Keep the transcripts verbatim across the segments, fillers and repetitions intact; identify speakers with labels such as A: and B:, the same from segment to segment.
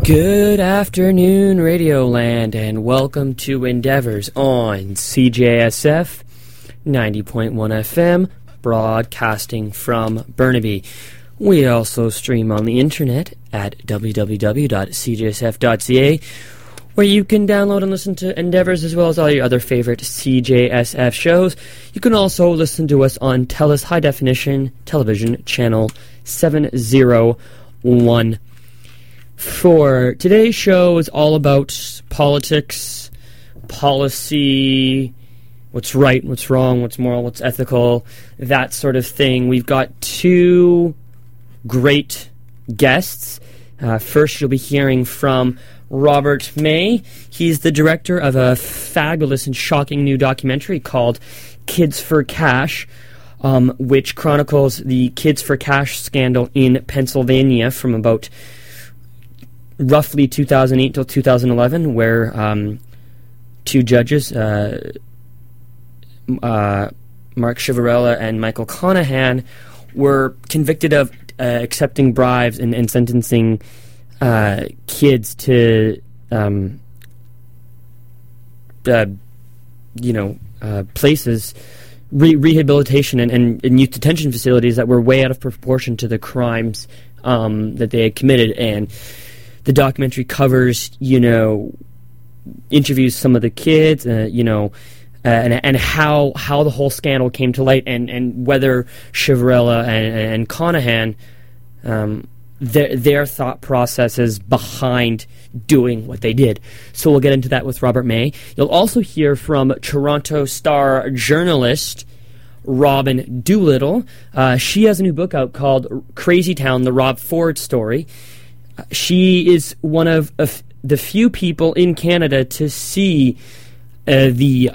A: Good afternoon, Radioland, and welcome to Endeavors on C J S F ninety point one F M, broadcasting from Burnaby. We also stream on the internet at w w w dot c j s f dot c a, where you can download and listen to Endeavors as well as all your other favorite C J S F shows. You can also listen to us on TELUS High Definition Television, channel seven oh one. For today's show is all about politics, policy, what's right, what's wrong, what's moral, what's ethical, that sort of thing. We've got two great guests. Uh, first, you'll be hearing from Robert May. He's the director of a fabulous and shocking new documentary called Kids for Cash, um, which chronicles the Kids for Cash scandal in Pennsylvania from about roughly two thousand eight till two thousand eleven, where um, two judges, uh, uh, Mark Chivarella and Michael Conahan, were convicted of uh, accepting bribes and, and sentencing uh, kids to, um, uh, you know, uh, places, re- rehabilitation and, and, and youth detention facilities that were way out of proportion to the crimes um, that they had committed. And the documentary covers, you know, interviews some of the kids, uh, you know, uh, and and how how the whole scandal came to light, and, and whether Chivarella and, and Conahan, um, their their thought processes behind doing what they did. So we'll get into that with Robert May. You'll also hear from Toronto Star journalist Robin Doolittle. Uh, she has a new book out called Crazy Town: The Rob Ford Story. She is one of uh, the few people in Canada to see uh, the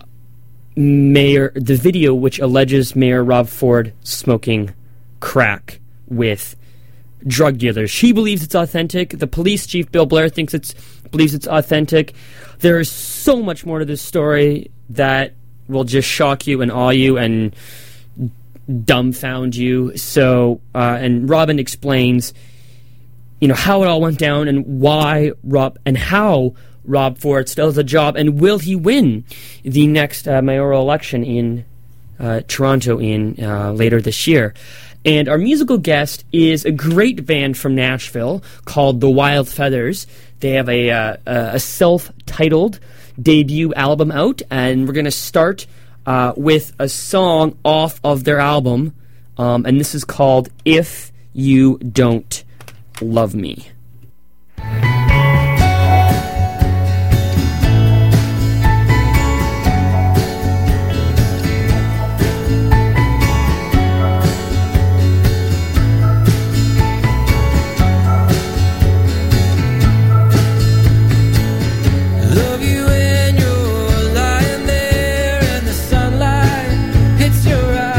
A: mayor, the video which alleges Mayor Rob Ford smoking crack with drug dealers. She believes it's authentic. The police chief, Bill Blair, thinks it's believes it's authentic. There is so much more to this story that will just shock you and awe you and dumbfound you. So, uh, and Robin explains, you know, how it all went down and why Rob and how Rob Ford still has a job, and will he win the next uh, mayoral election in uh, Toronto in uh, later this year. And our musical guest is a great band from Nashville called The Wild Feathers. They have a uh, a self-titled debut album out, and we're going to start uh, with a song off of their album, um, and this is called If You Don't Love Me.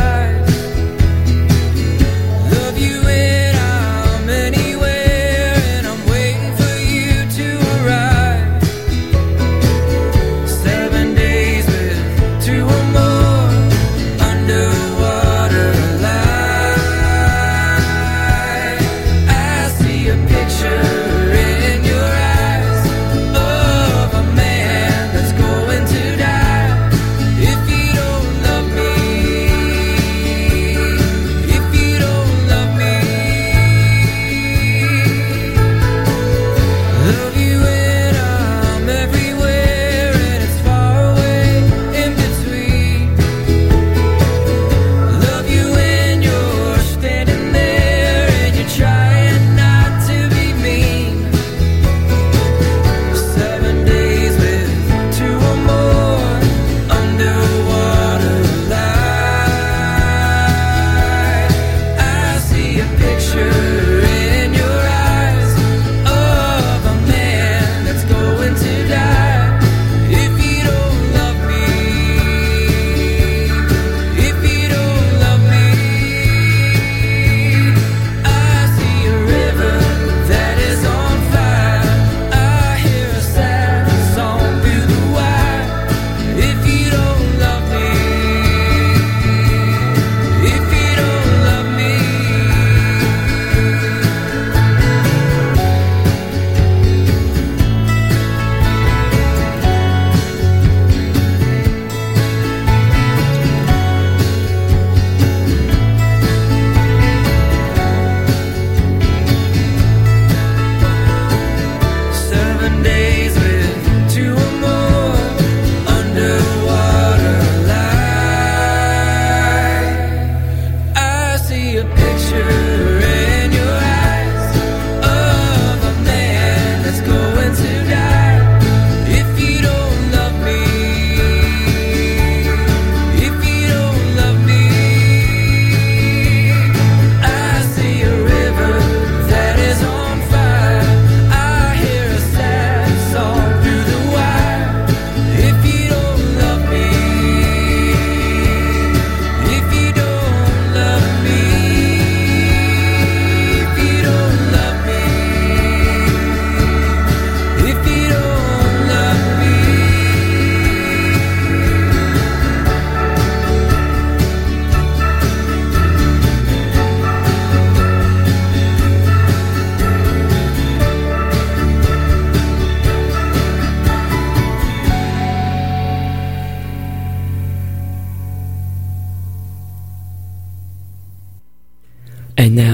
B: Love you when I'm anywhere.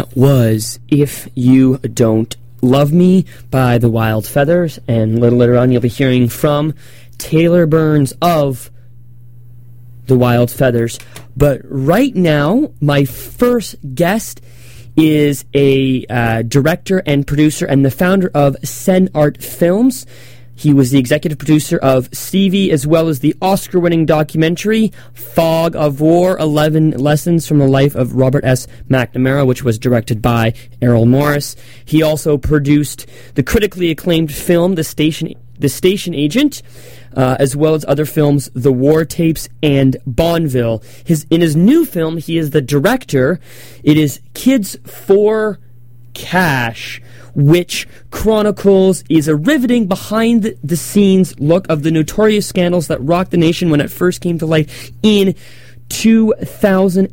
A: That was If You Don't Love Me by The Wild Feathers, and a little later on you'll be hearing from Taylor Burns of The Wild Feathers. But right now, my first guest is a uh, director and producer and the founder of Sen Art Films. He was the executive producer of Stevie, as well as the Oscar-winning documentary Fog of War, eleven Lessons from the Life of Robert S. McNamara, which was directed by Errol Morris. He also produced the critically acclaimed film The Station The Station Agent, uh, as well as other films The War Tapes and Bonneville. His, in his new film, he is the director. It is Kids for Cash, which chronicles is a riveting behind-the-scenes look of the notorious scandals that rocked the nation when it first came to light in two thousand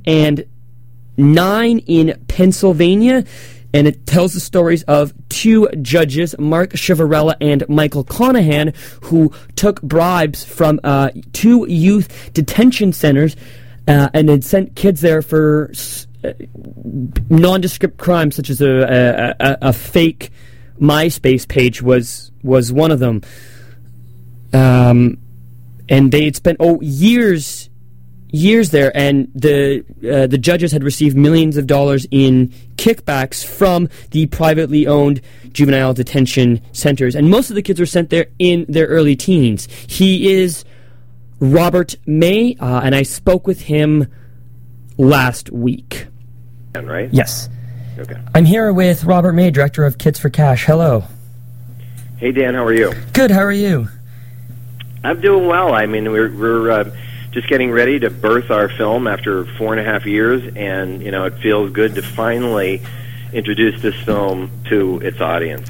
A: nine in Pennsylvania. And it tells the stories of two judges, Mark Chiavarella and Michael Conahan, who took bribes from uh, two youth detention centers uh, and had sent kids there for uh, nondescript crimes, such as a, a, a, a fake MySpace page was was one of them. Um, and they had spent oh years. years there, and the uh, the judges had received millions of dollars in kickbacks from the privately owned juvenile detention centers, and most of the kids were sent there in their early teens. He is Robert May, uh, and I spoke with him last week.
B: Right?
A: Yes.
B: Okay.
A: I'm here with Robert May, director of Kids for Cash. Hello.
B: Hey, Dan, how are you?
A: Good, how are you?
B: I'm doing well. I mean, we're... we're uh, just getting ready to birth our film after four and a half years, and, you know, it feels good to finally introduce this film to its audience.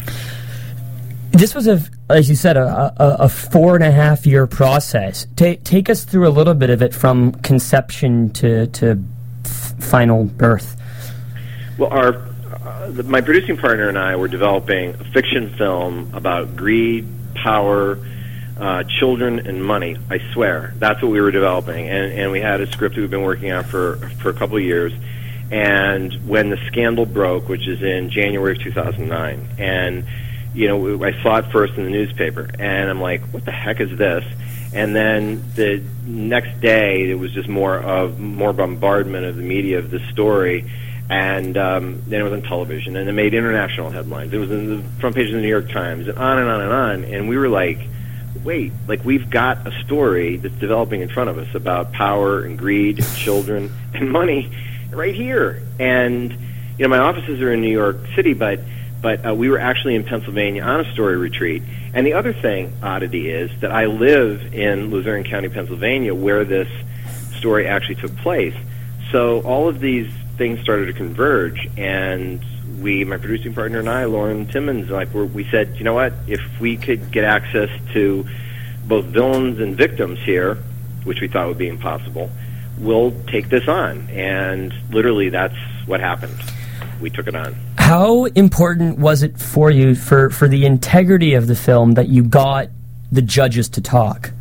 A: This was, a, as you said, a, a, a four and a half year process. Ta- take us through a little bit of it from conception to, to f- final birth.
B: Well, our uh, the, my producing partner and I were developing a fiction film about greed, power, Uh, children and money. I swear, that's what we were developing, and, and we had a script that we've been working on for for a couple of years. And when the scandal broke, which is in January of two thousand nine, and you know, I saw it first in the newspaper, and I'm like, what the heck is this? And then the next day, it was just more of more bombardment of the media of the story. And um, then it was on television, and it made international headlines. It was in the front page of the New York Times, and on and on and on. And we were like, wait, like, we've got a story that's developing in front of us about power and greed and children and money right here. And, you know, my offices are in New York City, but but uh, we were actually in Pennsylvania on a story retreat. And the other thing, oddity, is that I live in Luzerne County, Pennsylvania, where this story actually took place. So all of these things started to converge, and we, my producing partner and I, Lauren Timmons, like we're, we said, you know what, if we could get access to both villains and victims here, which we thought would be impossible, we'll take this on. And literally that's what happened. We took it on.
A: How important was it for you, for, for the integrity of the film, that you got the judges to talk?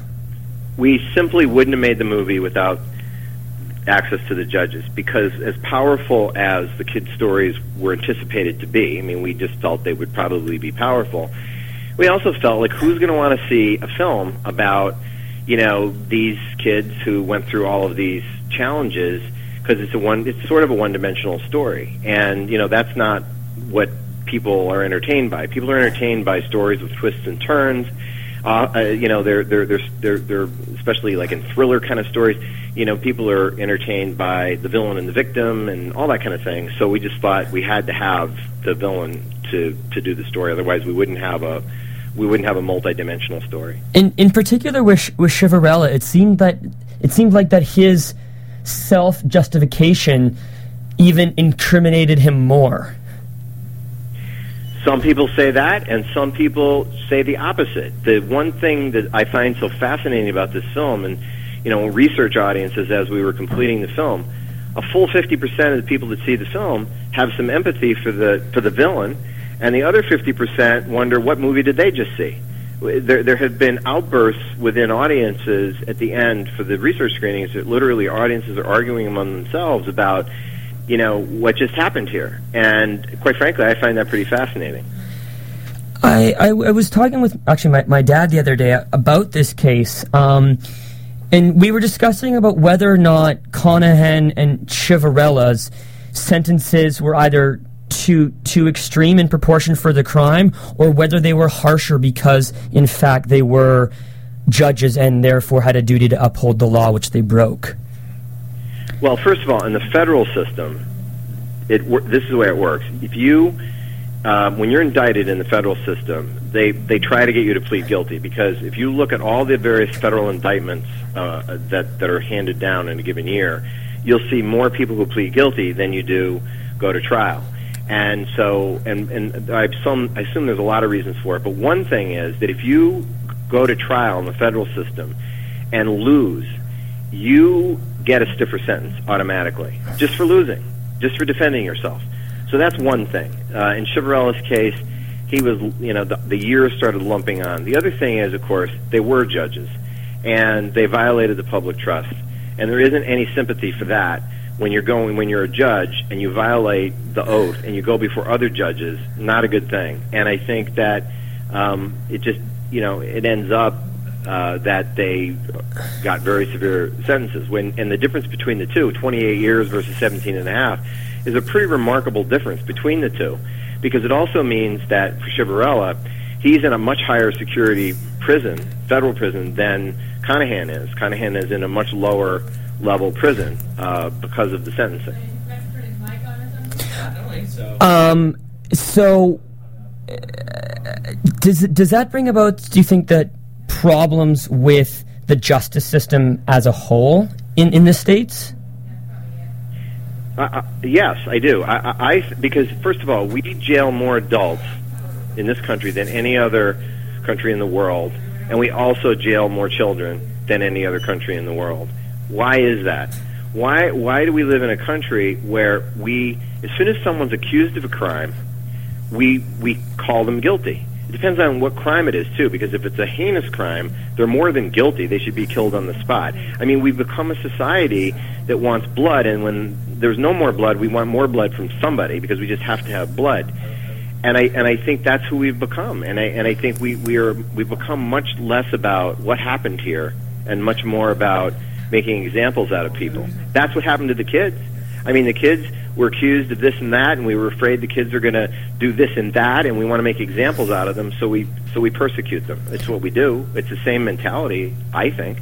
B: We simply wouldn't have made the movie without access to the judges, because as powerful as the kids' stories were anticipated to be, I mean, we just felt they would probably be powerful. We also felt like, who's going to want to see a film about, you know, these kids who went through all of these challenges, because it's a one, it's sort of a one-dimensional story, and you know, that's not what people are entertained by. People are entertained by stories with twists and turns. Uh, uh, you know, they're, they're they're they're they're especially like in thriller kind of stories. You know, people are entertained by the villain and the victim and all that kind of thing. So we just thought we had to have the villain to, to do the story. Otherwise, we wouldn't have a we wouldn't have a multi-dimensional story. In
A: in particular, with with Chiavarella, it seemed that it seemed like that his self-justification even incriminated him more.
B: Some people say that, and some people say the opposite. The one thing that I find so fascinating about this film, and you know, research audiences as we were completing the film, a full fifty percent of the people that see the film have some empathy for the for the villain, and the other fifty percent wonder, what movie did they just see? There, there have been outbursts within audiences at the end for the research screenings that literally audiences are arguing among themselves about, you know, what just happened here. And quite frankly, I find that pretty fascinating.
A: I, I, I was talking with, actually, my, my dad the other day about this case, um, and we were discussing about whether or not Conahan and Ciavarrella's sentences were either too too extreme in proportion for the crime, or whether they were harsher because, in fact, they were judges and therefore had a duty to uphold the law, which they broke.
B: Well, first of all, in the federal system, it this is the way it works. If you, uh, when you're indicted in the federal system, they, they try to get you to plead guilty, because if you look at all the various federal indictments uh, that, that are handed down in a given year, you'll see more people who plead guilty than you do go to trial. And so, and, and I assume, I assume there's a lot of reasons for it, but one thing is that if you go to trial in the federal system and lose, you get a stiffer sentence automatically, just for losing, just for defending yourself. So that's one thing. Uh, in Ciavarrella's case, he was, you know, the, the years started lumping on. The other thing is, of course, they were judges, and they violated the public trust. And there isn't any sympathy for that when you're going, when you're a judge and you violate the oath and you go before other judges. Not a good thing. And I think that um, it just, you know, it ends up uh, that they got very severe sentences. When, and the difference between the two, twenty-eight years versus seventeen and a half, is a pretty remarkable difference between the two, because it also means that for Ciavarrella, he's in a much higher security prison, federal prison, than Conahan is. Conahan is in a much lower level prison uh, because of the sentencing.
A: Um. So, uh, does does that bring about? Do you think that problems with the justice system as a whole in in the States?
B: Uh, uh, yes, I do. I, I, I because first of all, we jail more adults in this country than any other country in the world, and we also jail more children than any other country in the world. Why is that? Why why do we live in a country where we, as soon as someone's accused of a crime, we we call them guilty? It depends on what crime it is, too, because if it's a heinous crime, they're more than guilty. They should be killed on the spot. I mean, we've become a society that wants blood, and when there's no more blood, we want more blood from somebody, because we just have to have blood. And I and I think that's who we've become. And I and I think we we are we've become much less about what happened here and much more about making examples out of people. That's what happened to the kids. I mean, the kids were accused of this and that, and we were afraid the kids are going to do this and that, and we want to make examples out of them, so we so we persecute them. It's what we do. It's the same mentality, I think.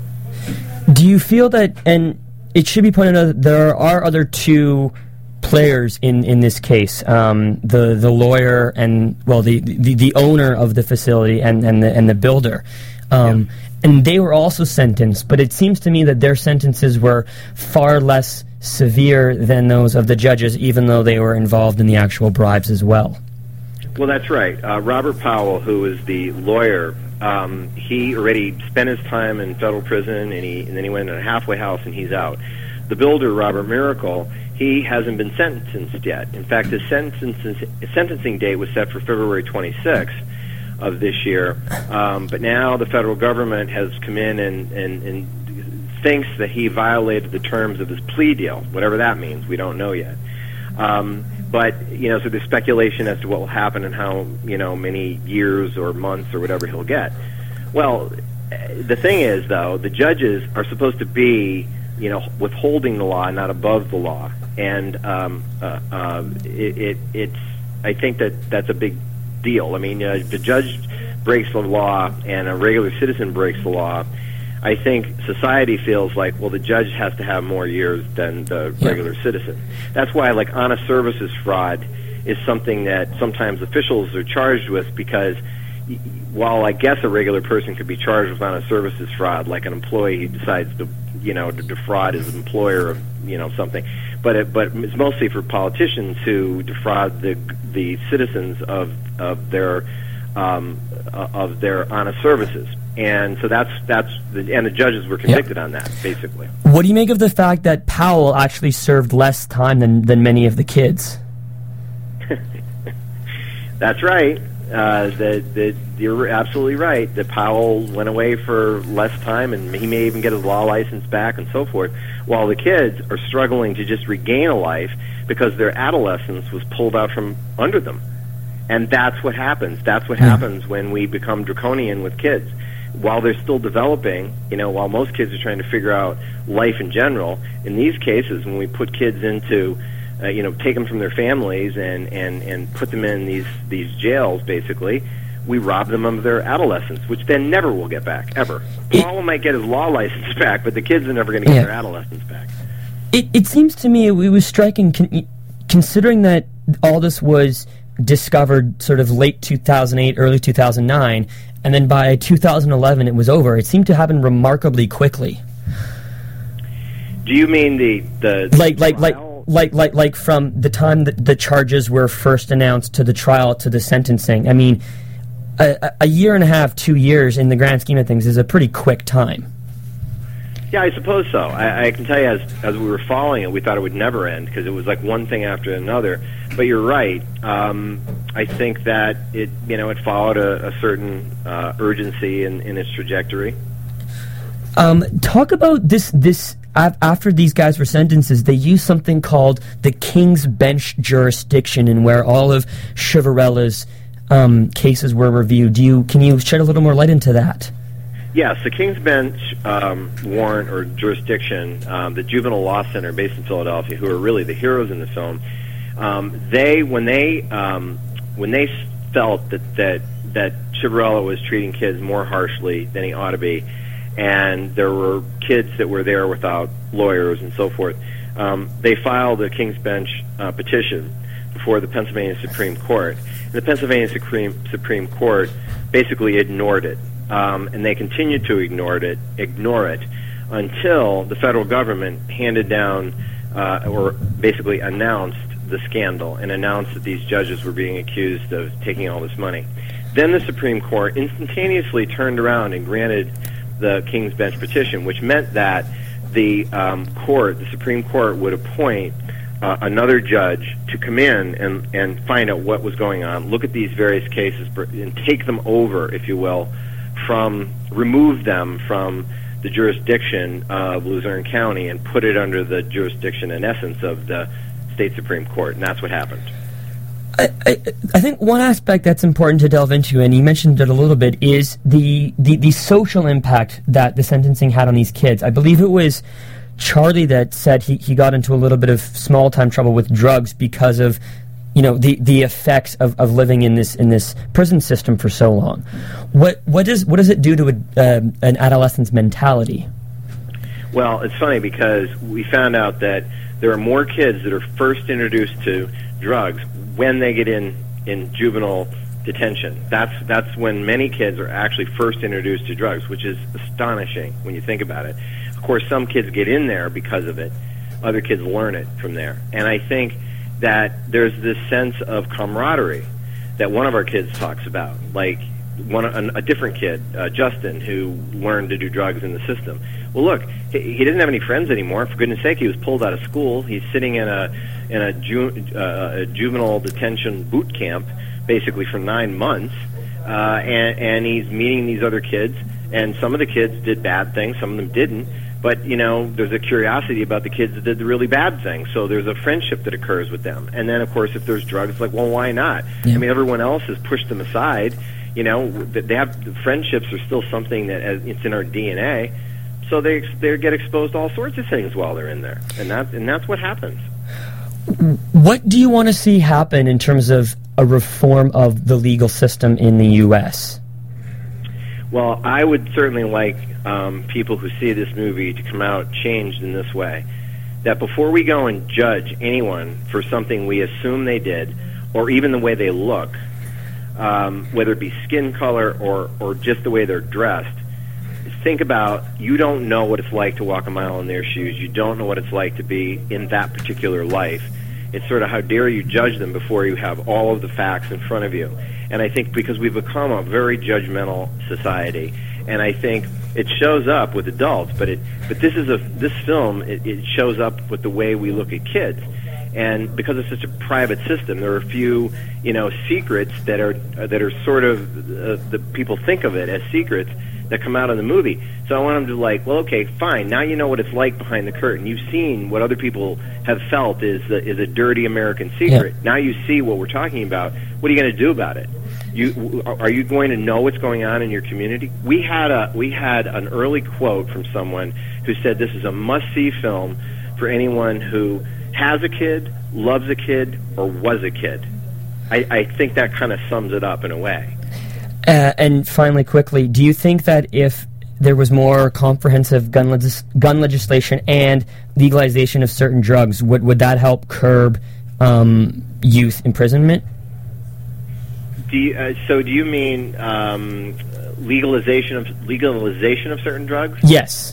A: Do you feel that, and it should be pointed out that there are other two players in, in this case, um, the the lawyer and, well, the, the, the owner of the facility and, and, the, and the builder. Um, yeah. And they were also sentenced, but it seems to me that their sentences were far less severe than those of the judges, even though they were involved in the actual bribes as well.
B: Well, that's right. Uh, Robert Powell, who is the lawyer, um, he already spent his time in federal prison, and, he, and then he went in a halfway house, and he's out. The builder, Robert Miracle, he hasn't been sentenced yet. In fact, his sentencing, sentencing date was set for February twenty-sixth of this year, um, but now the federal government has come in and, and, and thinks that he violated the terms of his plea deal, whatever that means. We don't know yet. Um, but, you know, so there's speculation as to what will happen and how, you know, many years or months or whatever he'll get. Well, the thing is, though, the judges are supposed to be, you know, withholding the law, not above the law. And um, uh, uh, it, it, it's, I think that that's a big deal. I mean, uh, if the judge breaks the law and a regular citizen breaks the law, I think society feels like, well, the judge has to have more years than the yeah. regular citizen. That's why, like, honest services fraud is something that sometimes officials are charged with, because while I guess a regular person could be charged with honest services fraud, like an employee who decides to, you know, to defraud his employer of, you know, something, but it, but it's mostly for politicians who defraud the the citizens of of their um, of their honest services. And so that's that's the, and the judges were convicted yeah. on that, basically.
A: What do you make of the fact that Powell actually served less time than, than many of the kids?
B: That's right. Uh, that, that you're absolutely right. That Powell went away for less time, and he may even get his law license back, and so forth. While the kids are struggling to just regain a life because their adolescence was pulled out from under them, and that's what happens. That's what happens when we become draconian with kids. While they're still developing, you know, while most kids are trying to figure out life in general, in these cases, when we put kids into Uh, you know, take them from their families and, and, and put them in these, these jails, basically, we rob them of their adolescence, which then never will get back, ever. Powell might get his law license back, but the kids are never going to get yeah. their adolescence back.
A: It, it seems to me it was striking, con- considering that all this was discovered sort of late two thousand eight, early two thousand nine, and then by two thousand eleven it was over. It seemed to happen remarkably quickly.
B: Do you mean the... the
A: like, like, like... Like, like, like, from the time that the charges were first announced to the trial to the sentencing. I mean, a, a year and a half, two years in the grand scheme of things is a pretty quick time.
B: Yeah, I suppose so. I, I can tell you, as as we were following it, we thought it would never end because it was like one thing after another. But you're right. Um, I think that it, you know, it followed a, a certain uh, urgency in, in its trajectory.
A: Um, talk about this this. After these guys were sentenced, they used something called the King's Bench jurisdiction, and where all of Chiaverella's um, cases were reviewed. Do you can you shed a little more light into that?
B: Yes, the King's Bench um, warrant or jurisdiction, um, the Juvenile Law Center based in Philadelphia, who are really the heroes in the film. Um, they when they um, when they felt that that that Chiavarella was treating kids more harshly than he ought to be, and there were kids that were there without lawyers and so forth, um, they filed a King's Bench uh, petition before the Pennsylvania Supreme Court. And the Pennsylvania Supreme, Supreme Court basically ignored it, um, and they continued to ignore it, ignore it until the federal government handed down uh, or basically announced the scandal and announced that these judges were being accused of taking all this money. Then the Supreme Court instantaneously turned around and granted the King's Bench petition, which meant that the um, court, the Supreme Court, would appoint uh, another judge to come in and, and find out what was going on, look at these various cases, and take them over, if you will, from, remove them from the jurisdiction of Luzerne County and put it under the jurisdiction, in essence, of the state Supreme Court, and that's what happened.
A: I, I, I think one aspect that's important to delve into, and you mentioned it a little bit, is the, the, the social impact that the sentencing had on these kids. I believe it was Charlie that said he, he got into a little bit of small-time trouble with drugs because of, you know, the, the effects of, of living in this in this prison system for so long. What what does what does it do to a, uh, an adolescent's mentality?
B: Well, it's funny because we found out that there are more kids that are first introduced to drugs when they get in, in juvenile detention. That's that's when many kids are actually first introduced to drugs, which is astonishing when you think about it. Of course, some kids get in there because of it. Other kids learn it from there. And I think that there's this sense of camaraderie that one of our kids talks about, like one a, a different kid, uh, Justin, who learned to do drugs in the system. Well, look, he, he doesn't have any friends anymore. For goodness sake, he was pulled out of school. He's sitting in a in a, ju- uh, a juvenile detention boot camp, basically for nine months, uh, and, and he's meeting these other kids. And some of the kids did bad things, some of them didn't. But, you know, there's a curiosity about the kids that did the really bad things. So there's a friendship that occurs with them. And then, of course, if there's drugs, it's like, well, why not? Yeah. I mean, everyone else has pushed them aside. You know, they have friendships are still something that uh, it's in our D N A. So they they get exposed to all sorts of things while they're in there, and that and that's what happens.
A: What do you want to see happen in terms of a reform of the legal system in the U S?
B: Well, I would certainly like um, people who see this movie to come out changed in this way. That before we go and judge anyone for something we assume they did, or even the way they look, um, whether it be skin color or, or just the way they're dressed, think about, you don't know what it's like to walk a mile in their shoes. You don't know what it's like to be in that particular life. It's sort of, how dare you judge them before you have all of the facts in front of you. And I think because we've become a very judgmental society, and I think it shows up with adults, but it but this is a this film it, it shows up with the way we look at kids. And because it's such a private system, there are a few, you know, secrets that are that are sort of uh, the people think of it as secrets that come out in the movie. So I want them to like, well, okay, fine. Now you know what it's like behind the curtain. You've seen what other people have felt is the, is a dirty American secret. Yeah. Now you see what we're talking about. What are you going to do about it? You are you going to know what's going on in your community? We had a we had an early quote from someone who said this is a must-see film for anyone who has a kid, loves a kid, or was a kid. I, I think that kind of sums it up in a way.
A: Uh, and finally, quickly, do you think that if there was more comprehensive gun, legis- gun legislation and legalization of certain drugs, would, would that help curb um, youth imprisonment?
B: Do you, uh, so do you mean um, legalization of legalization of certain drugs?
A: Yes.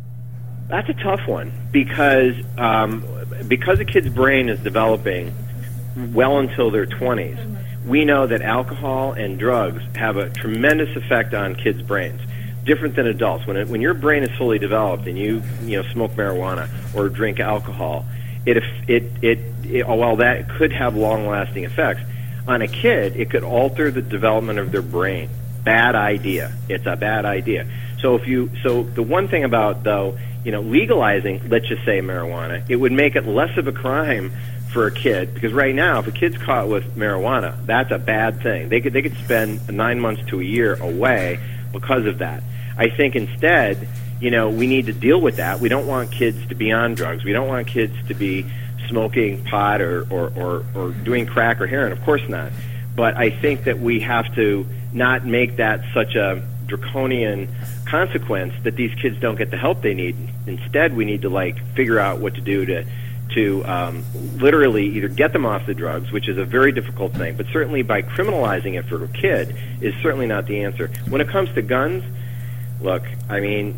B: That's a tough one because um, because a kid's brain is developing well until their twenties. We know that alcohol and drugs have a tremendous effect on kids' brains, different than adults. When it, when your brain is fully developed and you you know smoke marijuana or drink alcohol, it it it, it while that could have long-lasting effects on a kid, it could alter the development of their brain. Bad idea. It's a bad idea. So if you so the one thing about though you know legalizing, let's just say marijuana, it would make it less of a crime for a kid, because right now, if a kid's caught with marijuana, that's a bad thing. They could they could spend nine months to a year away because of that. I think instead, you know, we need to deal with that. We don't want kids to be on drugs. We don't want kids to be smoking pot or or, or, or doing crack or heroin. Of course not. But I think that we have to not make that such a draconian consequence that these kids don't get the help they need. Instead, we need to like figure out what to do to to um, literally either get them off the drugs, which is a very difficult thing, but certainly by criminalizing it for a kid is certainly not the answer. When it comes to guns, look, I mean,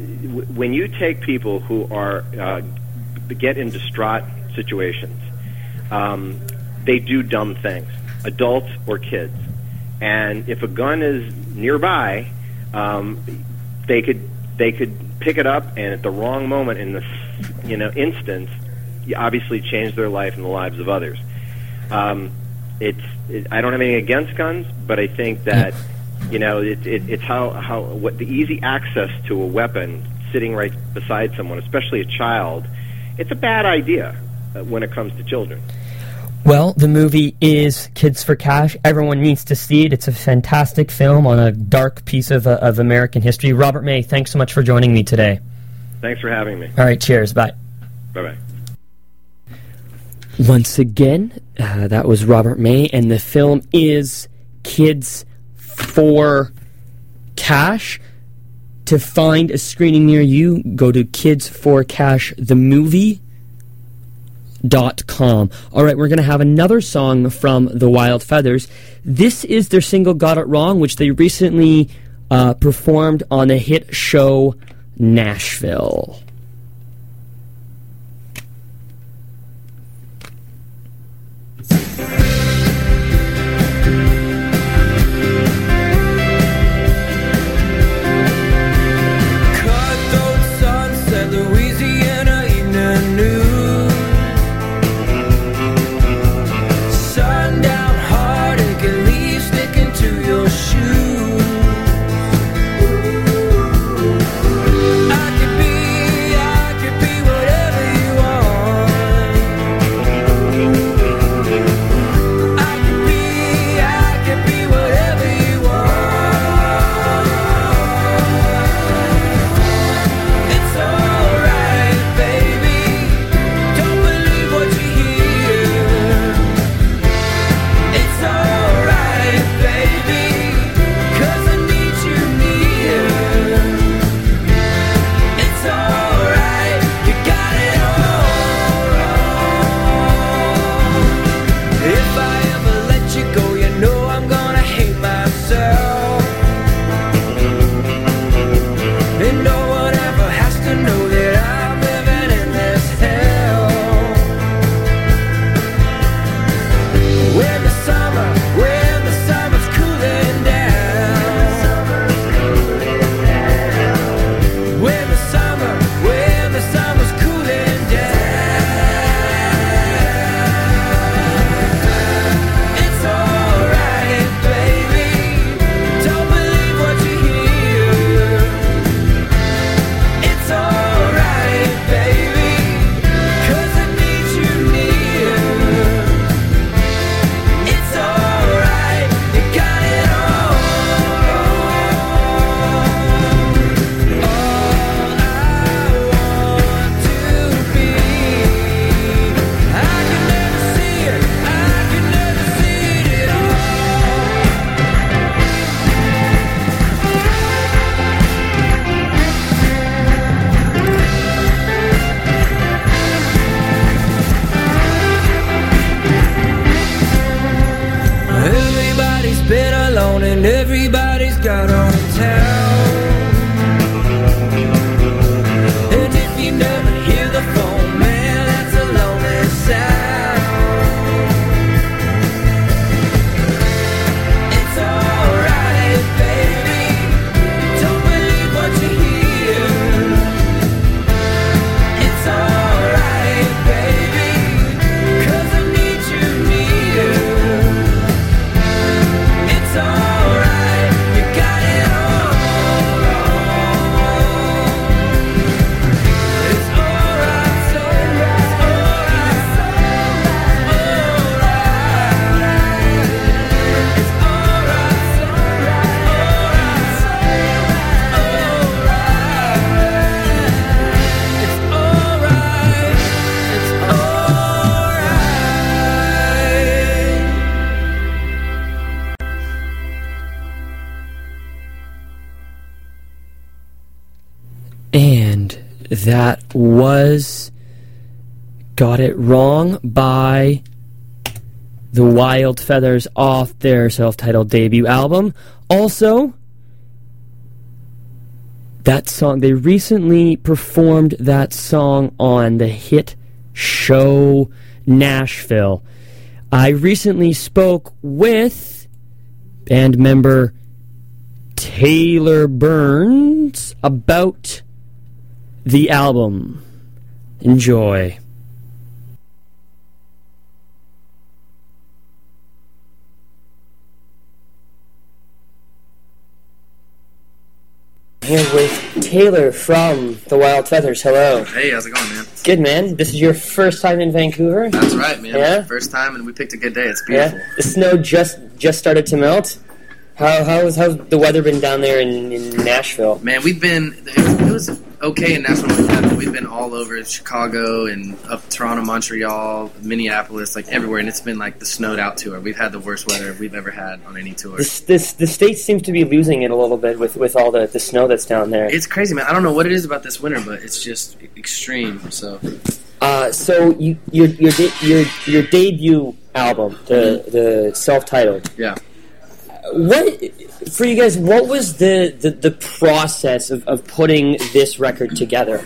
B: when you take people who are uh, get in distraught situations, um, they do dumb things, adults or kids. And if a gun is nearby, um, they could they could pick it up and at the wrong moment in the you know instance, you obviously change their life and the lives of others. Um, it's it, I don't have anything against guns, but I think that you know it, it, it's how how what the easy access to a weapon sitting right beside someone, especially a child, it's a bad idea uh, when it comes to children.
A: Well, the movie is Kids for Cash. Everyone needs to see it. It's a fantastic film on a dark piece of uh, of American history. Robert May, thanks so much for joining me today.
B: Thanks for having me.
A: All right, cheers. Bye.
B: Bye-bye.
A: Once again, uh, that was Robert May, and the film is Kids for Cash. To find a screening near you, go to kids for cash the movie dot com. All right, we're going to have another song from The Wild Feathers. This is their single Got It Wrong, which they recently uh, performed on the hit show Nashville.
C: I could be I don't tell. And if you never hear the phone, man, that's a lonely sound. It's alright, baby, don't believe what you hear. It's alright, baby, 'cause I need you near. It's alright, you got it all wrong. It's alright, so it's alright, so alright. It's alright, so alright, so alright. It's alright, it's alright.
A: And that was Got It Wrong by the Wild Feathers off their self-titled debut album. Also, that song, they recently performed that song on the hit show Nashville. I recently spoke with band member Taylor Burns about the album. Enjoy. Here with Taylor from the Wild Feathers. Hello.
D: Hey, how's it going, man?
A: Good, man. This is your first time in Vancouver?
D: That's right, man.
A: Yeah?
D: First time, and we picked a good day. It's beautiful.
A: Yeah. The snow just just started to melt. How how's how's the weather been down there in, in Nashville?
D: Man, we've been, it was okay in Nashville, but we've been all over Chicago and up Toronto, Montreal, Minneapolis, like everywhere, and it's been like the snowed out tour. We've had the worst weather we've ever had on any tour.
A: This, this the state seems to be losing it a little bit with, with all the, the snow that's down there.
D: It's crazy, man. I don't know what it is about this winter, but it's just extreme. So,
A: uh, so you your your de- your your debut album, the the self-titled.
D: yeah.
A: What for you guys? What was the, the, the process of, of putting this record together?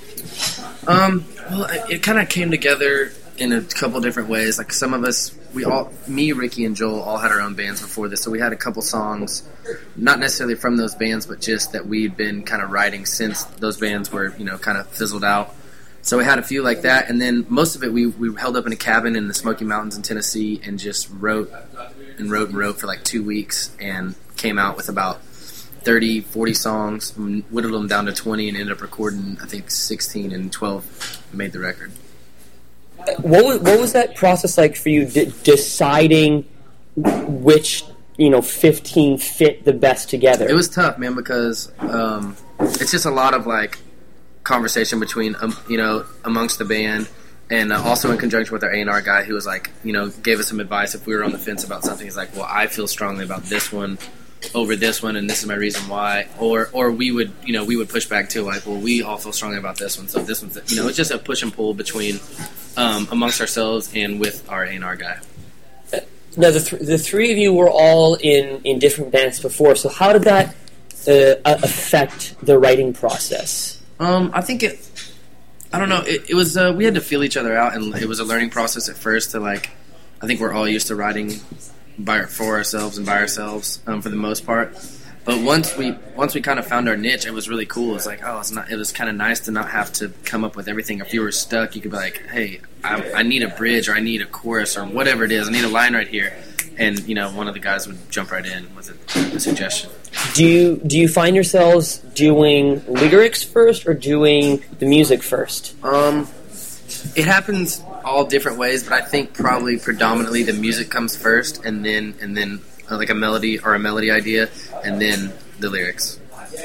D: Um, well, it, it kind of came together in a couple different ways. Like some of us, we all, me, Ricky, and Joel all had our own bands before this, so we had a couple songs, not necessarily from those bands, but just that we'd been kind of writing since those bands were, you know, kind of fizzled out. So we had a few like that, and then most of it we we held up in a cabin in the Smoky Mountains in Tennessee and just wrote and wrote and wrote for like two weeks and came out with about thirty, forty songs, whittled them down to twenty, and ended up recording, I think, sixteen, and twelve made the record.
A: What was, what was that process like for you, d- deciding which, you know, fifteen fit the best together?
D: It was tough, man, because um, it's just a lot of, like, conversation between, um, you know, amongst the band, and uh, also in conjunction with our A and R guy who was like, you know, gave us some advice if we were on the fence about something. He's like, well, I feel strongly about this one over this one, and this is my reason why. Or or we would, you know, we would push back too, like, well, we all feel strongly about this one, so this one's, you know, it's just a push and pull between um, amongst ourselves and with our A and R guy.
A: Now, the, th- the three of you were all in, in different bands before, so how did that uh, affect the writing process?
D: Um, I think it, I don't know, it, it was, uh, we had to feel each other out, and it was a learning process at first to, like, I think we're all used to writing by for ourselves and by ourselves, um, for the most part. But once we once we kind of found our niche, it was really cool. It was like, oh, it's not. It was kind of nice to not have to come up with everything. If you were stuck, you could be like, hey, I, I need a bridge, or I need a chorus, or whatever it is. I need a line right here, and you know, one of the guys would jump right in with a, a suggestion.
A: Do you do you find yourselves doing lyrics first or doing the music first?
D: Um, it happens all different ways, but I think probably predominantly the music comes first, and then and then uh, like a melody or a melody idea, and then the lyrics.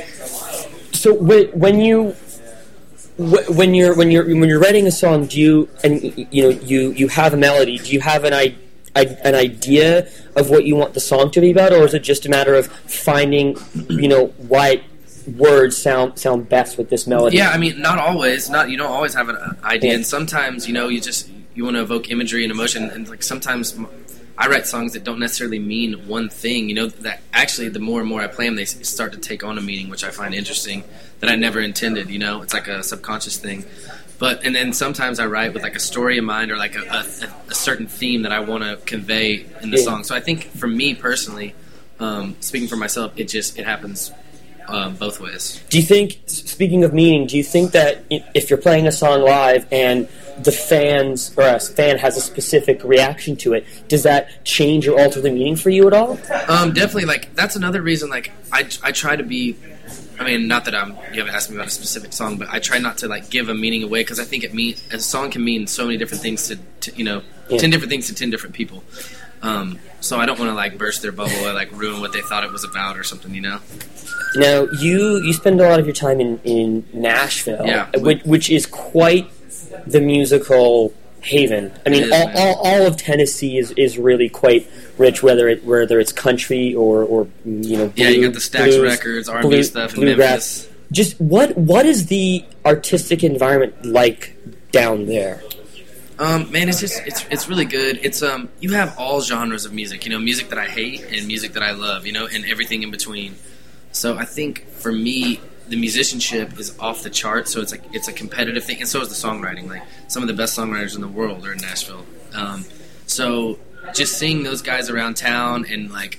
A: So when when you when you're when you're when you're writing a song, do you and you know you, you have a melody? Do you have an idea? an idea of what you want the song to be about, or is it just a matter of finding, you know, what words sound sound best with this melody?
D: Yeah, I mean, not always. Not you don't always have an idea, and sometimes, you know, you just you want to evoke imagery and emotion, and like sometimes I write songs that don't necessarily mean one thing. You know, that actually the more and more I play them, they start to take on a meaning, which I find interesting that I never intended. You know, it's like a subconscious thing. But and then sometimes I write with like a story in mind or like a, a, a certain theme that I want to convey in the
A: Yeah.
D: song. So I think for me personally, um, speaking for myself, it just it happens um, both ways.
A: Do you think, speaking of meaning, do you think that i- if you're playing a song live and the fans or a fan has a specific reaction to it, does that change or alter the meaning for you at all?
D: Um, definitely, like that's another reason. Like I, I try to be. I mean, not that I'm. You haven't asked me about a specific song, but I try not to like give a meaning away because I think it mean a song can mean so many different things to, to you know,
A: Yeah.
D: ten different things to ten different people. Um, so I don't want to like burst their bubble or like ruin what they thought it was about or something. You know.
A: Now, you you spend a lot of your time in, in Nashville,
D: Yeah.
A: which, which is quite the musical haven. I mean,
D: It is,
A: all,
D: man.
A: all, all of Tennessee is, is really quite rich, whether it whether it's country or, or you know,
D: Yeah, you
A: blue-
D: got the Stax
A: blues,
D: Records, R and B
A: blue-
D: stuff in
A: bluegrass.
D: Memphis.
A: Just what what is the artistic environment like down there?
D: Um, man, it's just it's it's really good. It's um you have all genres of music, you know, music that I hate and music that I love, you know, and everything in between. So I think for me, the musicianship is off the charts. So it's like it's a competitive thing, and so is the songwriting. Like some of the best songwriters in the world are in Nashville. Um, so just seeing those guys around town and like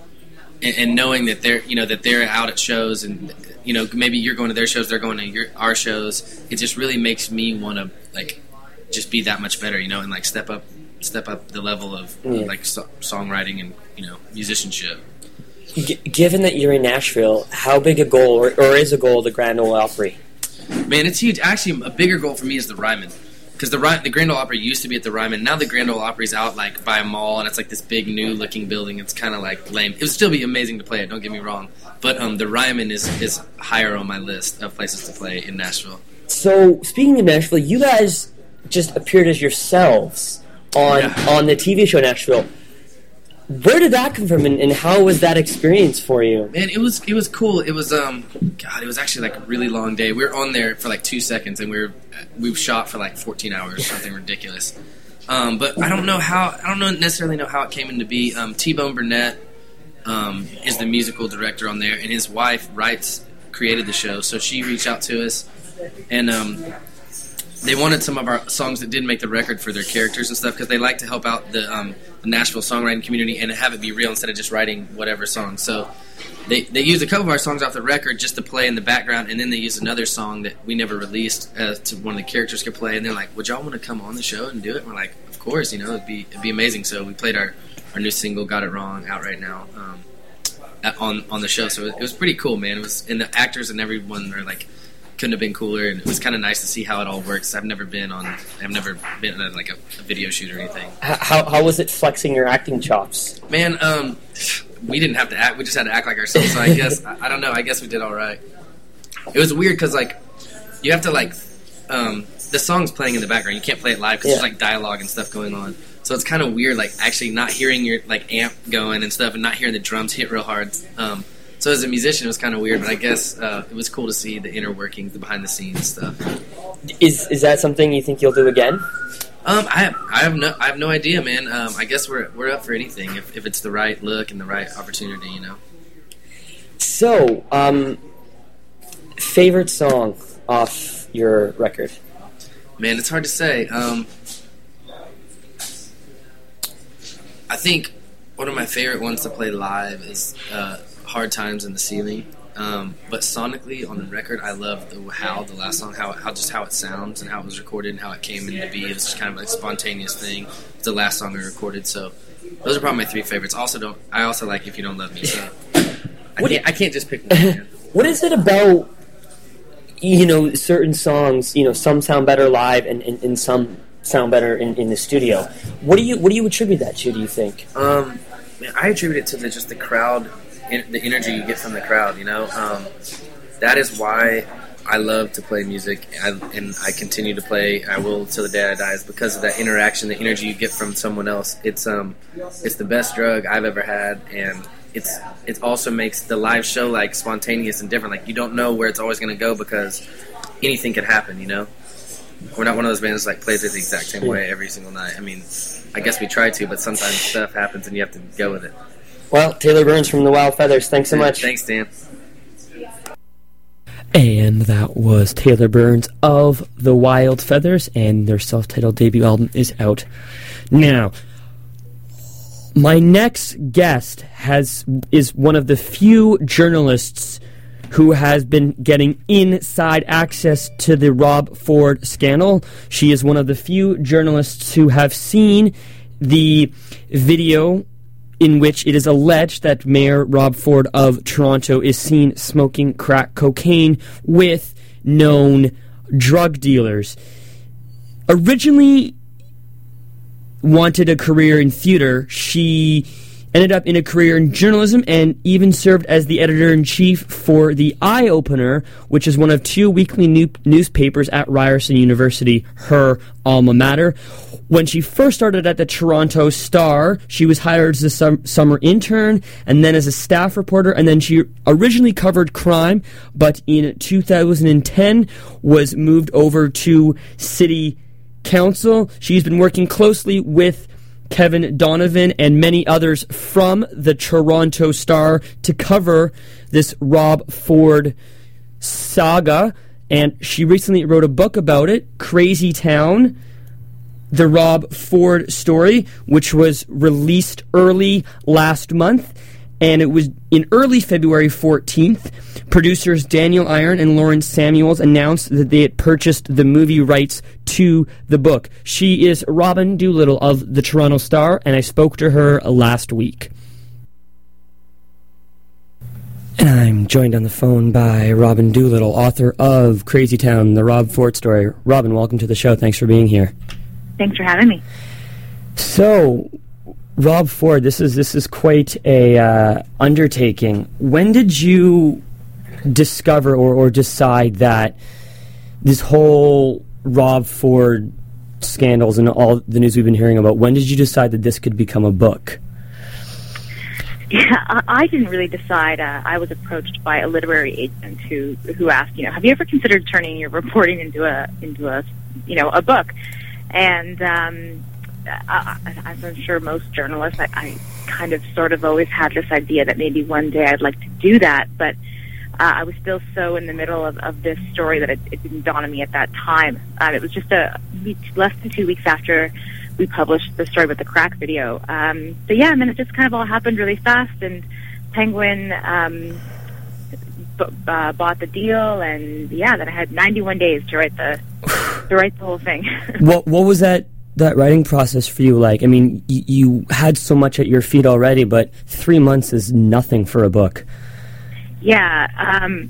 D: and, and knowing that they're you know that they're out at shows and you know maybe you're going to their shows, they're going to your our shows. It just really makes me want to like just be that much better, you know, and like step up, step up the level of
A: Yeah.
D: like so- songwriting and you know musicianship.
A: G- given that you're in Nashville, how big a goal or, or is a goal the Grand Ole Opry?
D: Man, it's huge. Actually, a bigger goal for me is the Ryman. Because the Ry- the Grand Ole Opry used to be at the Ryman. Now the Grand Ole Opry's out like by a mall, and it's like this big new looking building. It's kind of like lame. It would still be amazing to play it. Don't get me wrong. But um, the Ryman is is higher on my list of places to play in Nashville.
A: So, speaking of Nashville, you guys just appeared as yourselves on
D: Yeah.
A: on the T V show Nashville. Where did that come from, and, and how was that experience for you?
D: Man, it was it was cool. It was um, God, it was actually like a really long day. We were on there for like two seconds, and we were we shot for like fourteen hours, something ridiculous. Um, but I don't know how I don't know necessarily know how it came into be. Um, T-Bone Burnett um, is the musical director on there, and his wife writes created the show. So she reached out to us, and um, they wanted some of our songs that didn't make the record for their characters and stuff because they like to help out the, um, the Nashville songwriting community and have it be real instead of just writing whatever song. So they they used a couple of our songs off the record just to play in the background, and then they used another song that we never released uh, to one of the characters could play. And they're like, "Would y'all want to come on the show and do it?" And we're like, "Of course, you know, it'd be it'd be amazing." So we played our, our new single, "Got It Wrong," out right now um, at, on on the show. So it, it was pretty cool, man. It was and the actors and everyone were like. Couldn't have been cooler, and it was kind of nice to see how it all works. I've never been on, I've never been on like a, a video shoot or anything.
A: H- How how was it flexing your acting chops?
D: Man, um, we didn't have to act; we just had to act like ourselves. So I guess I, I don't know. I guess we did all right. It was weird because like you have to like um, the song's playing in the background. You can't play it live because
A: Yeah.
D: there's like dialogue and stuff going on. So it's kind of weird, like actually not hearing your like amp going and stuff, and not hearing the drums hit real hard. Um, So as a musician, it was kind of weird, but I guess uh, it was cool to see the inner workings, the behind-the-scenes stuff.
A: Is is that something you think you'll do again?
D: Um, I have, I have no, I have no idea, man. Um, I guess we're we're up for anything if, if it's the right look and the right opportunity, you know.
A: So, um, favorite song off your record?
D: Man, it's hard to say. Um, I think one of my favorite ones to play live is uh, "Hard Times in the Ceiling." Um, but sonically on the record, I love the how the last song, how how just how it sounds and how it was recorded and how it came into be. It was just kind of a spontaneous thing. It's the last song we recorded, so those are probably my three favorites. Also, don't I also like "If You Don't Love Me." So I
A: What-
D: can't I can't just pick one. Man.
A: What is it about, you know, certain songs, you know, some sound better live and, and, and some sound better in, in the studio? What do you what do you attribute that to, do you think?
D: Um, man, I attribute it to the, just the crowd, en- the energy you get from the crowd. You know, um, that is why I love to play music, I, and I continue to play. I will till the day I die. Is because of that interaction, the energy you get from someone else. It's um, it's the best drug I've ever had, and it's it also makes the live show like spontaneous and different. Like you don't know where it's always going to go because anything could happen. You know. we're not one of those bands that like plays it the exact same way every single night. I mean, I guess we try to, but sometimes stuff happens and you have to go with it.
A: Well, Taylor Burns from the Wild Feathers, thanks so much.
D: Thanks, Dan.
A: And that was Taylor Burns of the Wild Feathers, and their self-titled debut album is out now. My next guest has is one of the few journalists who has been getting inside access to the Rob Ford scandal. She is one of the few journalists who have seen the video in which it is alleged that Mayor Rob Ford of Toronto is seen smoking crack cocaine with known drug dealers. Originally wanted a career in theater, she ended up in a career in journalism and even served as the editor-in-chief for The Eye Opener, which is one of two weekly new- newspapers at Ryerson University, her alma mater. When she first started at the Toronto Star, she was hired as a sum- summer intern and then as a staff reporter, and then she originally covered crime, but in two thousand ten was moved over to City Council. She's been working closely with Kevin Donovan and many others from the Toronto Star to cover this Rob Ford saga, and she recently wrote a book about it, Crazy Town, the Rob Ford story, which was released early last month, and it was in early February fourteenth. Producers Daniel Iron and Lawrence Samuels announced that they had purchased the movie rights to the book. She is Robin Doolittle of the Toronto Star, and I spoke to her last week. And I'm joined on the phone by Robin Doolittle, author of Crazy Town, the Rob Ford story. Robin, welcome to the show. Thanks for being here.
E: Thanks for having me.
A: So, Rob Ford, this is this is quite a uh, undertaking. When did you discover or, or decide that this whole Rob Ford scandals and all the news we've been hearing about, when did you decide that this could become a book?
E: Yeah, I, I didn't really decide. Uh, I was approached by a literary agent who who asked, you know, have you ever considered turning your reporting into a into a you know a book? And um, I, as I'm sure most journalists, I, I kind of sort of always had this idea that maybe one day I'd like to do that, but uh, I was still so in the middle of, of this story that it, it didn't dawn on me at that time. Um, it was just a week, less than two weeks after we published the story with the crack video. Um, so yeah, and then it just kind of all happened really fast, and Penguin um, b- uh, bought the deal, and yeah, then I had ninety-one days to write the to write the whole thing.
A: What what was that that writing process for you like? I mean, y- you had so much at your feet already, but three months is nothing for a book.
E: Yeah, um,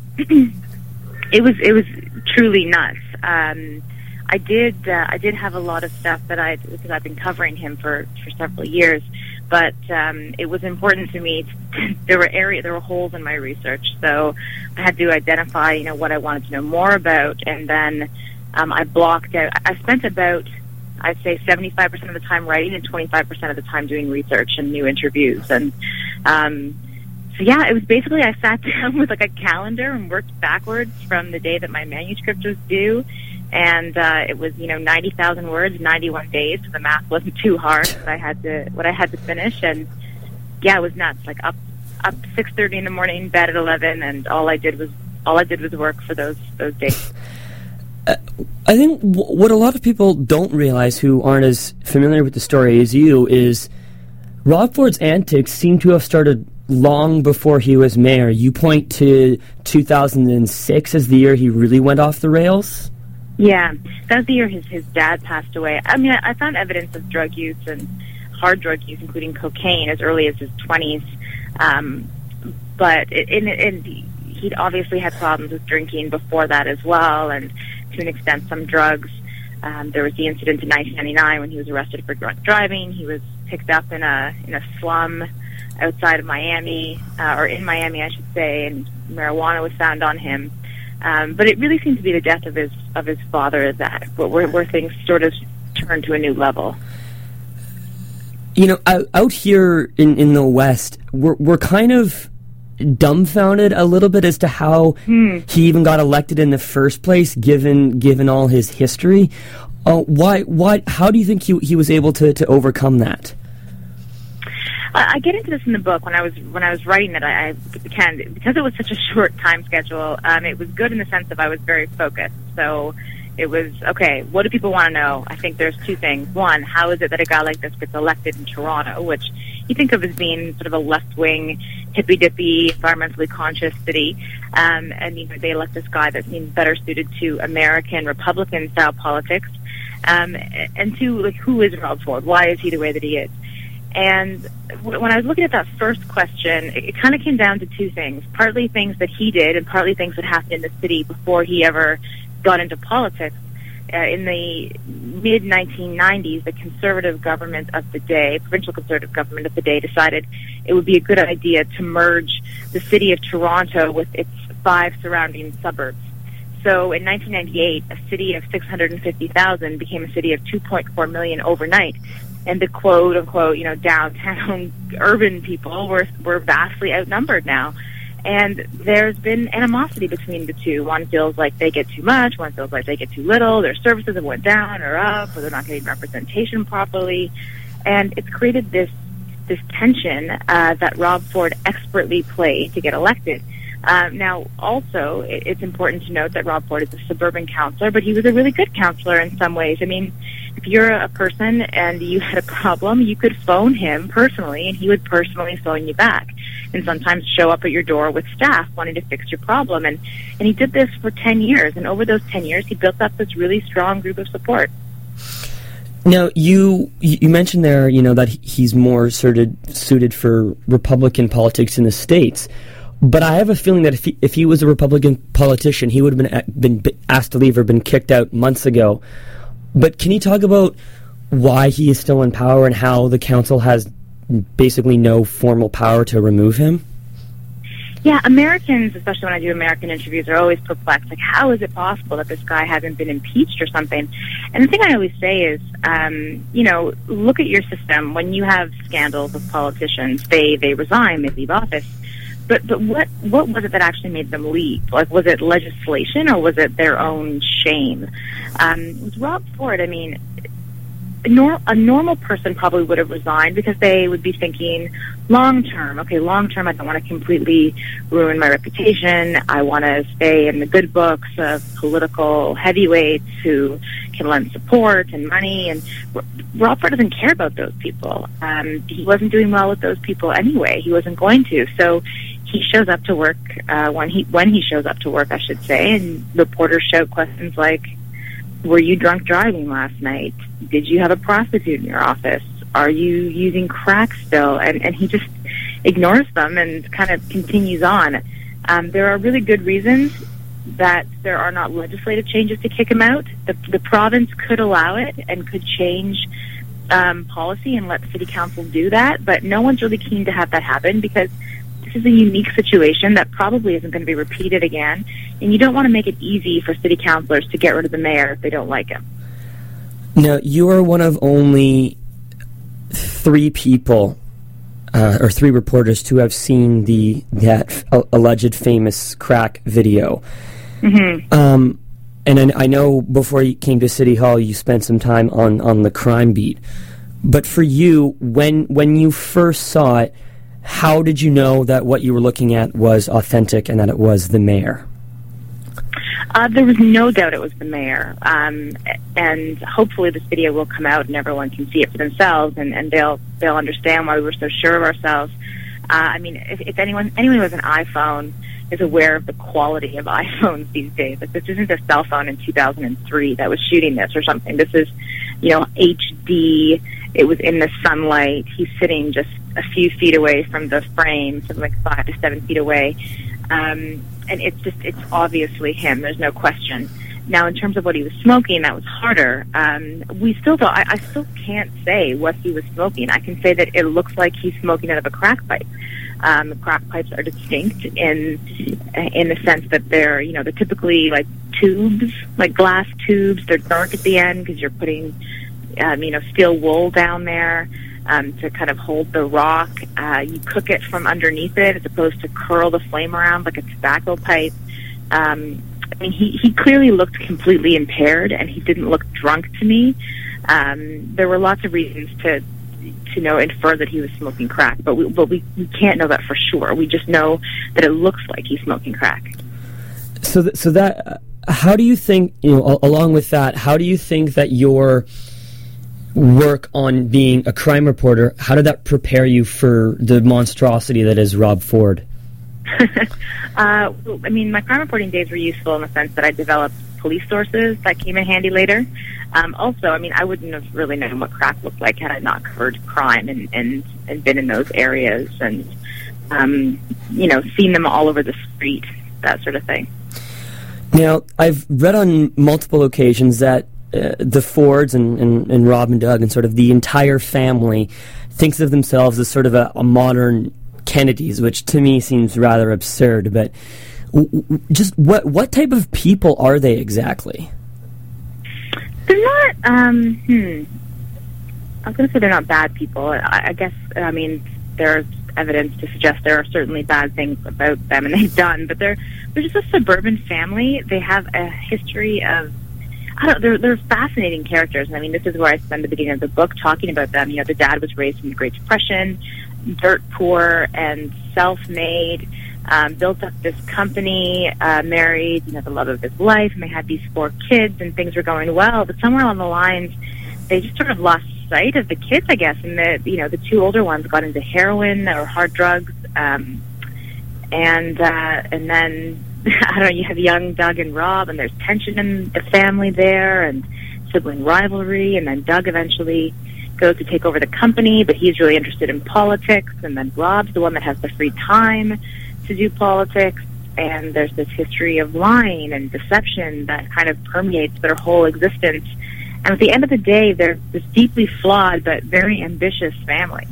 E: it was it was truly nuts. Um, I did uh, I did have a lot of stuff that I because I've been covering him for, for several years, but um, it was important to me. To, there were area there were holes in my research, so I had to identify you know what I wanted to know more about, and then um, I blocked out. I spent about I'd say seventy-five percent of the time writing and twenty-five percent of the time doing research and new interviews, and um, so yeah, it was basically I sat down with like a calendar and worked backwards from the day that my manuscript was due. And uh, it was, you know, ninety thousand words, ninety-one days. So the math wasn't too hard. What I had to, what I had to finish, and yeah, it was nuts. Like up, up six thirty in the morning, bed at eleven, and all I did was, all I did was work for those those days.
A: Uh, I think w- what a lot of people don't realize, who aren't as familiar with the story as you, is Rob Ford's antics seem to have started long before he was mayor. You point to two thousand six as the year he really went off the rails.
E: Yeah, that was the year his his dad passed away. I mean, I, I found evidence of drug use and hard drug use, including cocaine, as early as his twenties. Um, but it, in, in, he'd obviously had problems with drinking before that as well, and to an extent, some drugs. Um, there was the incident in nineteen ninety-nine when he was arrested for drunk driving. He was picked up in a in a slum outside of Miami, uh, or in Miami, I should say, and marijuana was found on him. Um, but it really seemed to be the death of his of his father that where, where things sort of turned to a new level.
A: You know, out, out here in, in the West, we're we're kind of dumbfounded a little bit as to how
E: Hmm.
A: he even got elected in the first place, given given all his history. Uh, why? Why? How do you think he he was able to, to overcome that?
E: I I get into this in the book when I was when I was writing it. I, I can because it was such a short time schedule. Um, it was good in the sense of I was very focused. So it was okay. What do people want to know? I think there's two things. One, how is it that a guy like this gets elected in Toronto, which you think of as being sort of a left-wing, hippy-dippy, environmentally conscious city, um, and you know they elect this guy that seems better suited to American Republican-style politics. Um, and two, like, who is Rob Ford? Why is he the way that he is? And when I was looking at that first question, it, it kind of came down to two things. Partly things that he did and partly things that happened in the city before he ever got into politics. Uh, in the mid nineteen nineties, the conservative government of the day, provincial conservative government of the day, decided it would be a good idea to merge the city of Toronto with its five surrounding suburbs. So in nineteen ninety-eight, a city of six hundred fifty thousand became a city of two point four million overnight. And the quote unquote, you know, downtown urban people were were vastly outnumbered now. And there's been animosity between the two. One feels like they get too much, one feels like they get too little. Their services have went down or up, or they're not getting representation properly. And it's created this this tension uh, that Rob Ford expertly played to get elected. Um, now, also, it, it's important to note that Rob Ford is a suburban councillor, but he was a really good councillor in some ways. I mean, if you're a person and you had a problem, you could phone him personally, and he would personally phone you back, and sometimes show up at your door with staff wanting to fix your problem. And, and he did this for ten years, and over those ten years, he built up this really strong group of support.
A: Now, you you mentioned there, you know, that he's more suited suited for Republican politics in the States. But I have a feeling that if he, if he was a Republican politician, he would have been been asked to leave or been kicked out months ago. But can you talk about why he is still in power and how the council has basically no formal power to remove him?
E: Yeah, Americans, especially when I do American interviews, are always perplexed. Like, how is it possible that this guy hasn't been impeached or something? And the thing I always say is, um, you know, look at your system. When you have scandals with politicians, they, they resign, they leave office. But but what what was it that actually made them leave? Like, was it legislation or was it their own shame? Um, with Rob Ford, I mean, a, nor- a normal person probably would have resigned because they would be thinking long term. Okay, long term, I don't want to completely ruin my reputation. I want to stay in the good books of political heavyweights who can lend support and money. And Rob Ford doesn't care about those people. Um, he wasn't doing well with those people anyway. He wasn't going to. So he shows up to work uh, when he when he shows up to work, I should say, and reporters shout questions like, "Were you drunk driving last night? Did you have a prostitute in your office? Are you using crack still?" And and he just ignores them and kind of continues on. Um, there are really good reasons that there are not legislative changes to kick him out. The, the province could allow it and could change um, policy and let the city council do that, but no one's really keen to have that happen because this is a unique situation that probably isn't going to be repeated again, and you don't want to make it easy for city councilors to get rid of the mayor if they don't like him.
A: Now, you are one of only three people uh, or three reporters to have seen the that f- alleged famous crack video.
E: Mm-hmm.
A: Um, and I, I know before you came to City Hall, you spent some time on, on the crime beat. But for you, when when you first saw it, how did you know that what you were looking at was authentic and that it was the mayor?
E: Uh, there was no doubt it was the mayor, um, and hopefully this video will come out and everyone can see it for themselves, and, and they'll they'll understand why we were so sure of ourselves. Uh, I mean, if, if anyone anyone who has an iPhone is aware of the quality of iPhones these days, like this isn't a cell phone in two thousand three that was shooting this or something. This is, you know, H D. It was in the sunlight. He's sitting just a few feet away from the frame, something like five to seven feet away. Um, and it's just, it's obviously him. There's no question. Now, in terms of what he was smoking, that was harder. Um, we still don't, I, I still can't say what he was smoking. I can say that it looks like he's smoking out of a crack pipe. Um, the crack pipes are distinct in, in the sense that they're, you know, they're typically like tubes, like glass tubes. They're dark at the end because you're putting, um, you know, steel wool down there. um, to kind of hold the rock. Uh, you cook it from underneath it as opposed to curl the flame around like a tobacco pipe. Um, I mean, he, he clearly looked completely impaired, and he didn't look drunk to me. Um, there were lots of reasons to to know infer that he was smoking crack, but we but we, we can't know that for sure. We just know that it looks like he's smoking crack.
A: So, th- so that uh, how do you think, you know, a- along with that, how do you think that your work on being a crime reporter, how did that prepare you for the monstrosity that is Rob Ford?
E: uh, well, I mean, my crime reporting days were useful in the sense that I developed police sources that came in handy later. Um, also, I mean, I wouldn't have really known what crack looked like had I not covered crime and, and, and been in those areas and, um, you know, seen them all over the street, that sort of thing.
A: Now, I've read on multiple occasions that uh, the Fords and, and, and Rob and Doug and sort of the entire family thinks of themselves as sort of a, a modern Kennedys, which to me seems rather absurd. But w- w- just what what type of people are they exactly?
E: They're not, um, hmm. I was going to say they're not bad people. I, I guess, I mean, there's evidence to suggest there are certainly bad things about them and they've done, but they're they're just a suburban family. They have a history of, I don't know, they're, they're fascinating characters. I mean, this is where I spend the beginning of the book talking about them. You know, the dad was raised in the Great Depression, dirt poor and self-made, um, built up this company, uh, married, you know, the love of his life, and they had these four kids, and things were going well. But somewhere along the lines, they just sort of lost sight of the kids, I guess, and the, you know, the two older ones got into heroin or hard drugs, um, and uh, and then I don't know. You have young Doug and Rob, and there's tension in the family there, and sibling rivalry, and then Doug eventually goes to take over the company, but he's really interested in politics, and then Rob's the one that has the free time to do politics, and there's this history of lying and deception that kind of permeates their whole existence. And at the end of the day, they're this deeply flawed but very ambitious family.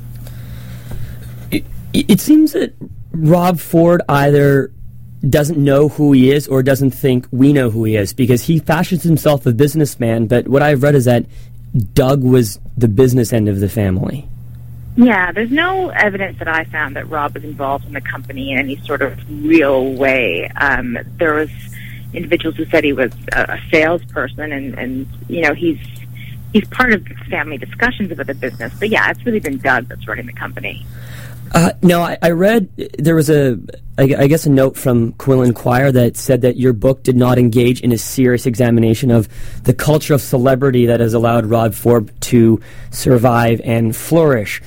A: It, it seems that Rob Ford either doesn't know who he is or doesn't think we know who he is, because he fashions himself a businessman, but what I've read is that Doug was the business end of the family.
E: Yeah, there's no evidence that I found that Rob was involved in the company in any sort of real way. Um, there was individuals who said he was a, a salesperson, and, and you know he's he's part of family discussions about the business. But yeah, it's really been Doug that's running the company.
A: Uh, no, I, I read there was a, I, I guess, a note from Quill Inquirer that said that your book did not engage in a serious examination of the culture of celebrity that has allowed Rob Ford to survive and flourish.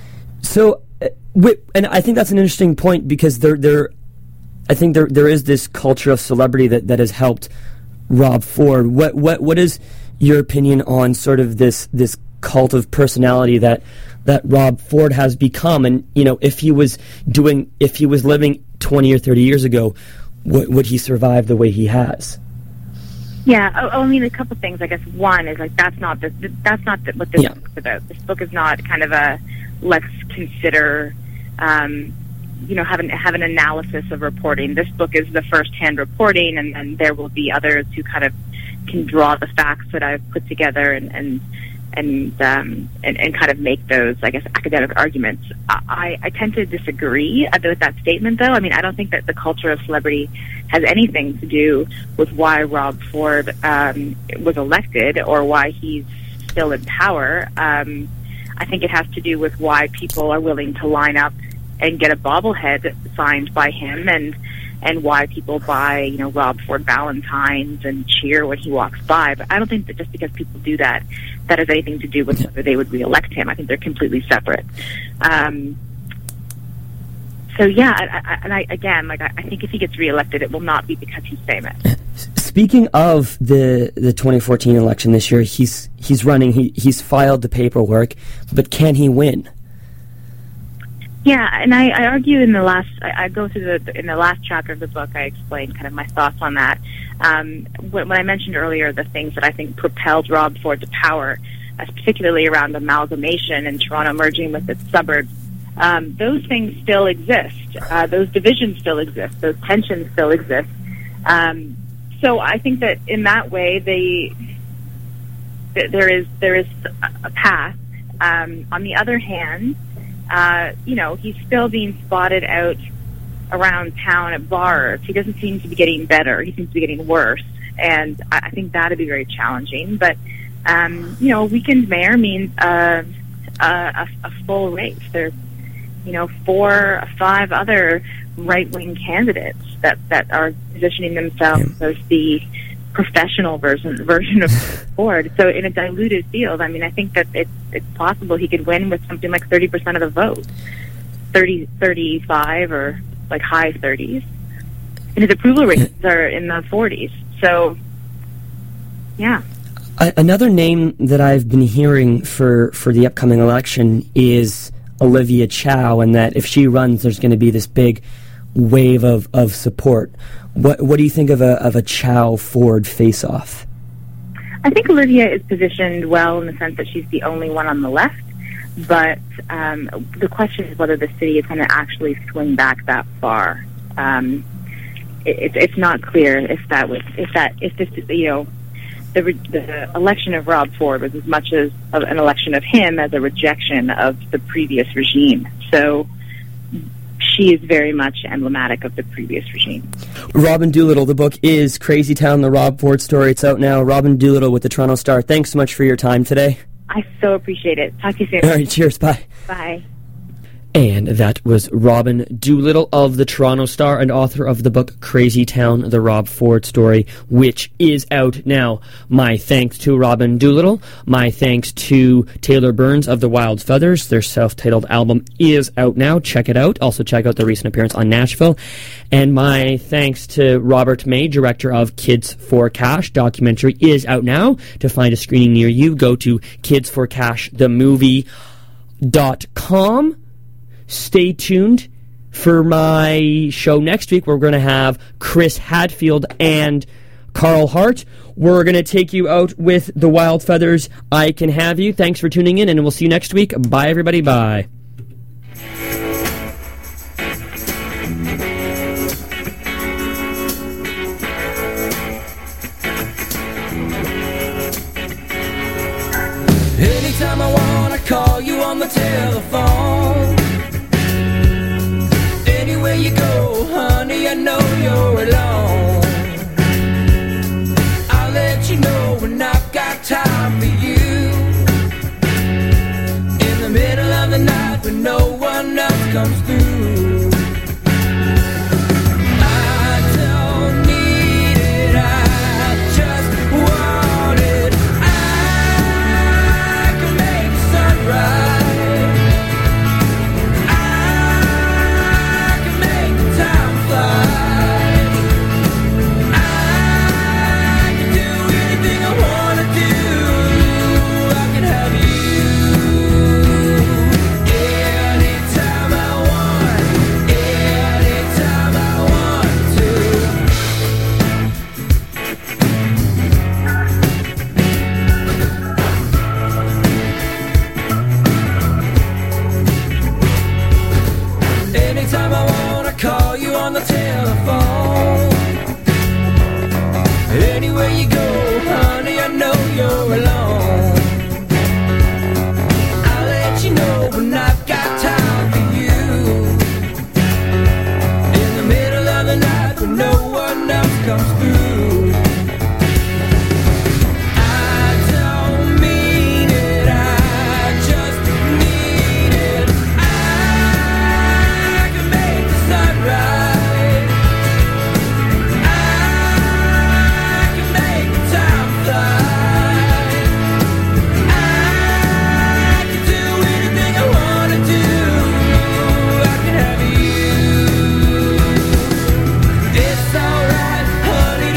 A: So, uh, wait, and I think that's an interesting point, because there, there, I think there, there is this culture of celebrity that, that has helped Rob Ford. What, what, what is your opinion on sort of this, this cult of personality that? that Rob Ford has become? And, you know, if he was doing, if he was living twenty or thirty years ago, w- would he survive the way he has?
E: Yeah, oh, I mean, a couple things, I guess. One is, like, that's not, the, that's not the, what this
A: yeah.
E: book is about. This book is not kind of a, let's consider, um, you know, have an, have an analysis of reporting. This book is the first-hand reporting, and then there will be others who kind of can draw the facts that I've put together and, and and, um, and and kind of make those, I guess, academic arguments. I, I tend to disagree with that statement, though. I mean, I don't think that the culture of celebrity has anything to do with why Rob Ford um, was elected or why he's still in power. Um, I think it has to do with why people are willing to line up and get a bobblehead signed by him, and and why people buy, you know, Rob Ford Valentines and cheer when he walks by. But I don't think that just because people do that, that has anything to do with whether they would re-elect him. I think they're completely separate. Um, so, yeah, I, I, and I, again, like I, I think if he gets re-elected, it will not be because he's famous.
A: Speaking of the the twenty fourteen election this year, he's he's running. He he's filed the paperwork, but can he win?
E: Yeah, and I, I argue in the last, I, I go through the, in the last chapter of the book, I explain kind of my thoughts on that. Um, when, when I mentioned earlier the things that I think propelled Rob Ford to power, uh, particularly around amalgamation and Toronto merging with its suburbs, um, those things still exist. Uh, those divisions still exist. Those tensions still exist. Um, so I think that in that way, they, th- there is there is a path. Um, on the other hand, uh, you know, he's still being spotted out around town at bars. He doesn't seem to be getting better. He seems to be getting worse. And I, I think that'd be very challenging. But, um, you know, a weakened mayor means uh, a, a, a full race. There's, you know, four or five other right-wing candidates that, that are positioning themselves as the professional version version of Ford. So in a diluted field, I mean, I think that it's, it's possible he could win with something like thirty percent of the vote, thirty, thirty-five or like high thirties. And his approval rates are in the forties. So, yeah.
A: Another name that I've been hearing for, for the upcoming election is Olivia Chow, and that if she runs, there's going to be this big wave of, of support. What what do you think of a of a Chow Ford face-off?
E: I think Olivia is positioned well in the sense that she's the only one on the left, but um, the question is whether the city is going to actually swing back that far. Um, it, it's not clear if that was if that if this you know the the election of Rob Ford was as much as an election of him as a rejection of the previous regime. So she is very much emblematic of the previous regime.
A: Robin Doolittle, the book is Crazy Town, the Rob Ford story. It's out now. Robin Doolittle with the Toronto Star. Thanks so much for your time today.
E: I so appreciate it. Talk to you soon.
A: All right, cheers. Bye.
E: Bye.
A: And that was Robin Doolittle of the Toronto Star and author of the book Crazy Town, the Rob Ford Story, which is out now. My thanks to Robin Doolittle. My thanks to Taylor Burns of the Wild Feathers. Their self-titled album is out now. Check it out. Also check out the recent appearance on Nashville. And my thanks to Robert May, director of Kids for Cash. Documentary is out now. To find a screening near you, go to kids for cash the movie dot com. Stay tuned for my show next week. We're going to have Chris Hadfield and Carl Hart. We're going to take you out with the Wild Feathers. I Can Have You. Thanks for tuning in, and we'll see you next week. Bye, everybody. Bye.
C: Anytime I wanna call you on the telephone, anywhere you go, honey, I know you're alone. I'll let you know when I've got time for you. In the middle of the night when no one else comes through. I don't need it, I just want it. I can make the sun rise. On the telephone, anywhere you go, honey, I know you're alone. I'll let you know when I've got time for you. In the middle of the night when no one else comes through. I don't mean it, I just need it. I can make the sunrise. It's alright, honey.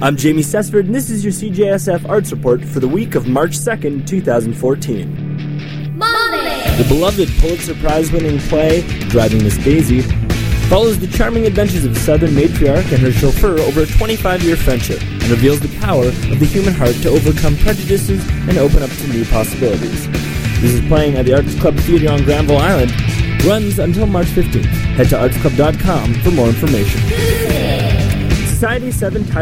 F: I'm Jamie Sessford, and this is your C J S F Arts Report for the week of March second, twenty fourteen.
G: Monday!
F: The beloved Pulitzer Prize-winning play, Driving Miss Daisy, follows the charming adventures of Southern matriarch and her chauffeur over a twenty-five-year friendship, and reveals the power of the human heart to overcome prejudices and open up to new possibilities. This is playing at the Arts Club Theater on Granville Island. Runs until March fifteenth. Head to arts club dot com for more information. Society seven